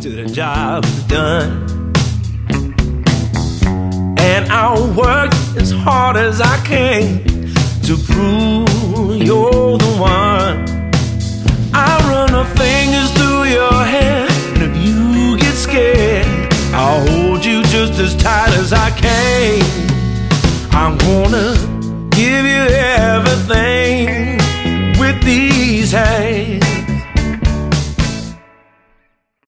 till the job is done. And I'll work as hard as I can to prove you're the one. I'll run my fingers through your hair, and if you get scared, I'll hold you just as tight as I can. I'm gonna